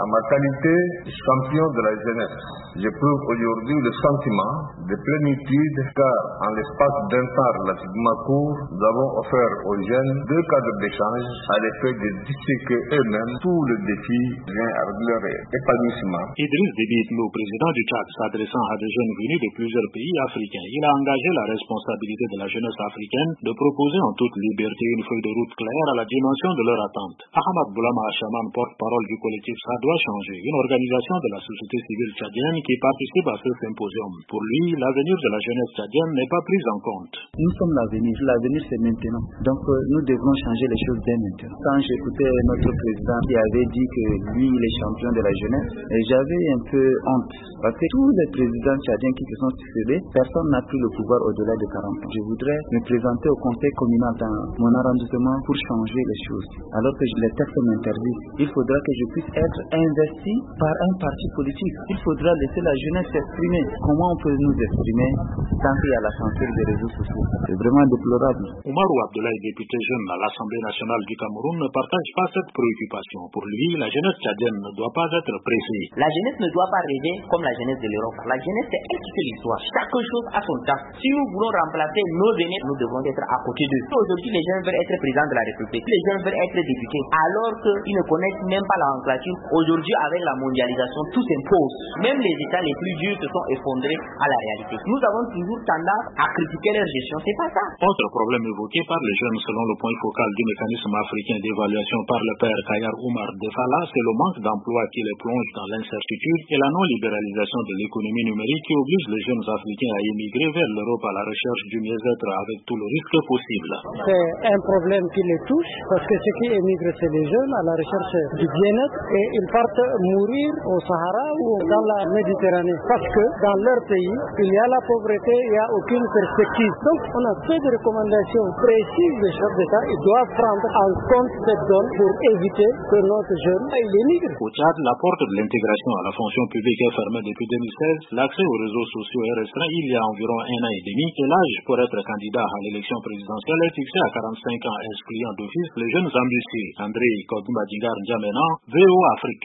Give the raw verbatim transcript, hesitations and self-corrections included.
En ma qualité de champion de la jeunesse, j'éprouve aujourd'hui le sentiment de plénitude car en l'espace d'un temps relativement court, nous avons offert aux jeunes deux cadres d'échange à l'effet de disséquer eux-mêmes tous les défis liés à leur épanouissement. Idriss Déby Itno, président du Tchad, s'adressant à des jeunes venus de plusieurs pays africains, il a engagé la responsabilité de la jeunesse africaine de proposer en toute liberté une feuille de route claire à la dimension de leur attente. Ahmad Boulama Achaman, porte-parole du collectif Ça doit changer, une organisation de la société civile tchadienne qui participe à ce symposium. Pour lui, l'avenir de la jeunesse tchadienne n'est pas pris en compte. Nous sommes l'avenir, l'avenir c'est maintenant. Donc euh, nous devons changer les choses dès maintenant. Quand j'écoutais notre président qui avait dit que lui il est champion de la jeunesse, j'avais un peu honte. Parce que tous les présidents tchadiens qui se sont succédés, personne n'a pris le pouvoir au-delà de quarante ans. Je voudrais me présenter au conseil communal dans mon arrondissement pour changer les choses. Alors que les textes m'interdisent, il faudra que je puisse être investi par un parti politique. Il faudra laisser la jeunesse s'exprimer. Comment on peut nous exprimer tant qu'il y a la censure des réseaux sociaux? C'est vraiment déplorable. Oumarou Abdoulaye, député jeune à l'Assemblée nationale du Cameroun, ne partage pas cette préoccupation. Pour lui, la jeunesse tchadienne ne doit pas être pressée. La jeunesse ne doit pas rêver comme la jeunesse de l'Europe. La jeunesse, c'est elle qui fait l'histoire. Chaque chose a son temps. Si nous voulons remplacer nos aînés, nous devons être à côté d'eux. Aujourd'hui, les jeunes veulent être présidents de la République. Les jeunes veulent être députés. Alors qu'ils ne connaissent même pas la nomenclature. Aujourd'hui, avec la mondialisation, tout s'impose. Même les États les plus durs se sont effondrés à la réalité. Nous avons toujours tendance à critiquer leur gestion. C'est pas ça. Autre problème évoqué par les jeunes selon le point focal du mécanisme africain d'évaluation par le père Kayar Oumar Defala, c'est le manque d'emploi qui les plonge dans l'incertitude et la non-libéralisation de l'économie numérique qui oblige les jeunes africains à émigrer vers l'Europe à la recherche du mieux-être avec tout le risque possible. C'est un problème qui les touche parce que ceux qui émigrent, c'est les jeunes à la recherche du bien-être et ils partent mourir au Sahara ou dans la Méditerranée parce que dans leur pays, il y a la pauvreté, il n'y a aucune perspective. Donc on a fait des recommandations précises des chefs d'État. Ils doivent prendre en compte cette zone pour éviter que notre jeune émigre. Au Tchad, la porte de l'intégration à la fonction publique est fermée depuis deux mille seize. L'accès aux réseaux sociaux est restreint il y a environ un an et demi et l'âge pour être candidat à l'élection présidentielle est fixé à quarante-cinq ans, excluant d'office les jeunes ambitieux. André Kodoumbadingar N'Djamena, V O Afrique.